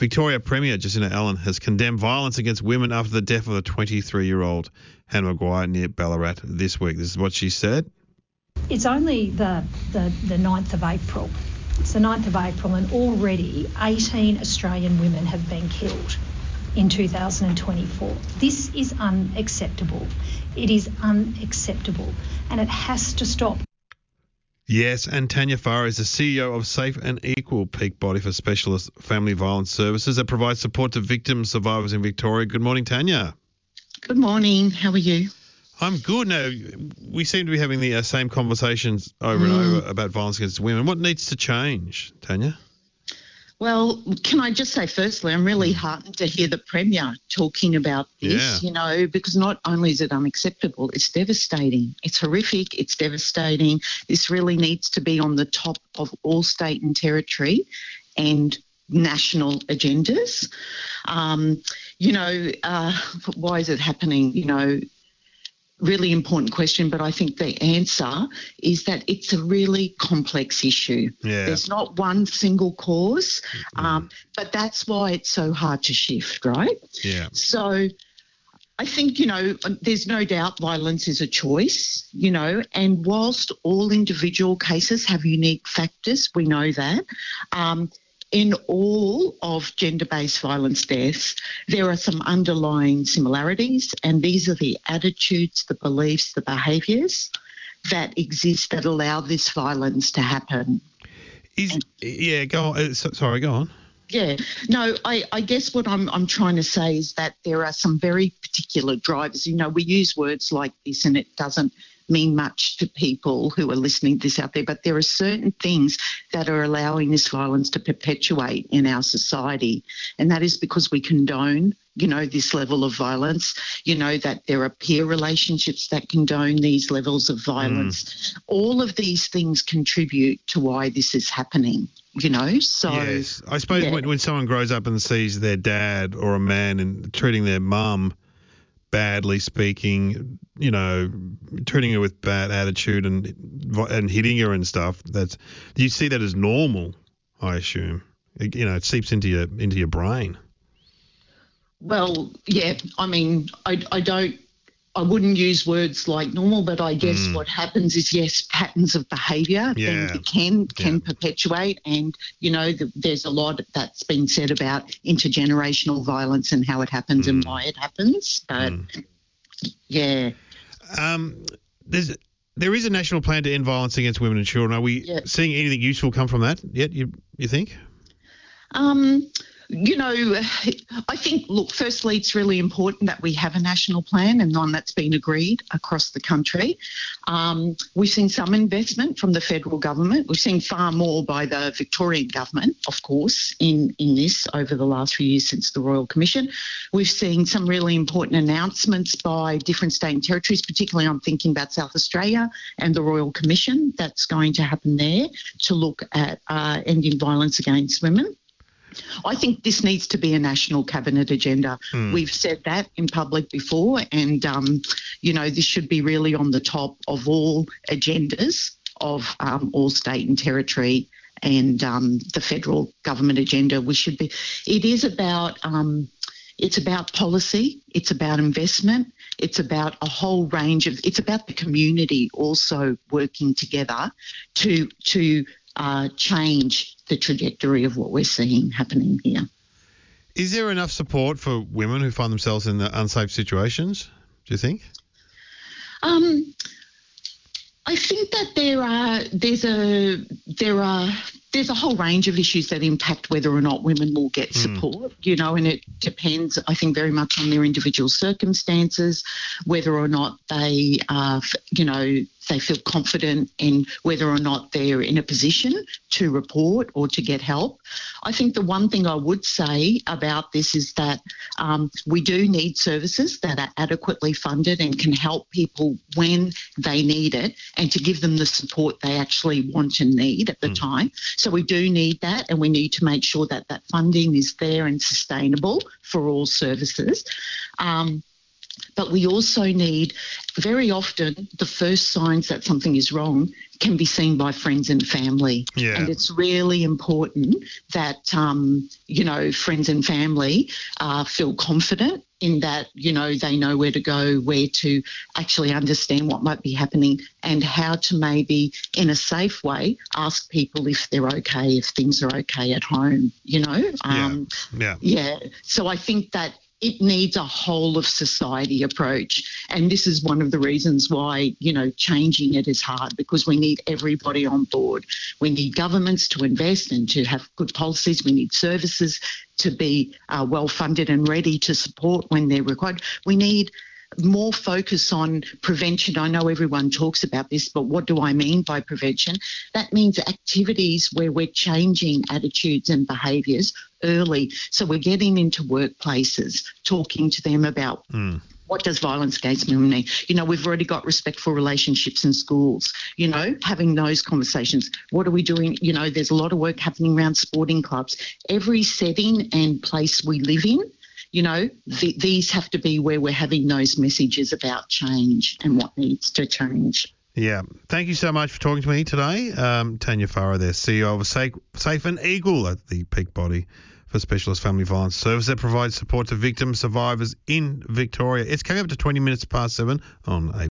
Victoria Premier Jacinta Allen has condemned violence against women after the death of a 23-year-old Hannah Maguire near Ballarat this week. This is what she said. It's only the 9th of April. It's the 9th of April and already 18 Australian women have been killed in 2024. This is unacceptable. It is unacceptable and it has to stop. Yes, and Tanya Farr is the CEO of Safe and Equal, peak body for specialist family violence services that provides support to victims, survivors in Victoria. Good morning, Tanya. Good morning. How are you? I'm good. Now, we seem to be having the same conversations over and over about violence against women. What needs to change, Tanya? Well, can I just say firstly, I'm really heartened to hear the Premier talking about this, because not only is it unacceptable, it's devastating. It's horrific. It's devastating. This really needs to be on the top of all state and territory and national agendas. Why is it happening? Really important question, but I think the answer is that it's a really complex issue. Yeah. There's not one single cause, but that's why it's so hard to shift, right? Yeah. So I think, there's no doubt violence is a choice, and whilst all individual cases have unique factors, we know that, in all of gender-based violence deaths, there are some underlying similarities, and these are the attitudes, the beliefs, the behaviours that exist that allow this violence to happen. Go on. Sorry, go on. Yeah. No, I guess what I'm trying to say is that there are some very particular drivers. We use words like this and it doesn't mean much to people who are listening to this out there, but there are certain things that are allowing this violence to perpetuate in our society, and that is because we condone this level of violence, that there are peer relationships that condone these levels of violence. All of these things contribute to why this is happening, so... Yes. I suppose when someone grows up and sees their dad or a man and treating their mum badly speaking, treating her with bad attitude and hitting her and stuff, you see that as normal, I assume. It seeps into your brain. Well, yeah, I mean, I wouldn't use words like normal, but I guess what happens is, yes, patterns of behaviour can perpetuate, and, there's a lot that's been said about intergenerational violence and how it happens and why it happens. But, yeah. There is a national plan to end violence against women and children. Are we seeing anything useful come from that yet, you think? I think, look, firstly, it's really important that we have a national plan and one that's been agreed across the country. We've seen some investment from the federal government. We've seen far more by the Victorian government, of course, in this over the last few years since the Royal Commission. We've seen some really important announcements by different state and territories, particularly I'm thinking about South Australia and the Royal Commission that's going to happen there to look at ending violence against women. I think this needs to be a national cabinet agenda. We've said that in public before, and, this should be really on the top of all agendas of all state and territory and the federal government agenda. It is about, it's about policy, it's about investment, it's about a whole range of, it's about the community also working together to change the trajectory of what we're seeing happening here. Is there enough support for women who find themselves in the unsafe situations, do you think? I think that there's a whole range of issues that impact whether or not women will get support, and it depends, I think, very much on their individual circumstances, whether or not they they feel confident in whether or not they're in a position to report or to get help. I think the one thing I would say about this is that we do need services that are adequately funded and can help people when they need it and to give them the support they actually want and need at the time. So we do need that, and we need to make sure that that funding is there and sustainable for all services. But we also need, very often, the first signs that something is wrong can be seen by friends and family. Yeah. And it's really important that, friends and family feel confident in that, they know where to go, where to actually understand what might be happening and how to maybe, in a safe way, ask people if they're okay, if things are okay at home, Yeah. So I think that it needs a whole of society approach. And this is one of the reasons why, changing it is hard, because we need everybody on board. We need governments to invest and to have good policies. We need services to be well funded and ready to support when they're required. We need more focus on prevention. I know everyone talks about this, but what do I mean by prevention? That means activities where we're changing attitudes and behaviours early. So we're getting into workplaces, talking to them about what does violence against women mean? We've already got respectful relationships in schools, having those conversations. What are we doing? There's a lot of work happening around sporting clubs. Every setting and place we live in, these have to be where we're having those messages about change and what needs to change. Yeah. Thank you so much for talking to me today. Tanya Farah there, CEO of Safe and Eagle at the peak body for Specialist Family Violence Service that provides support to victims, survivors in Victoria. It's coming up to 20 minutes past 7 on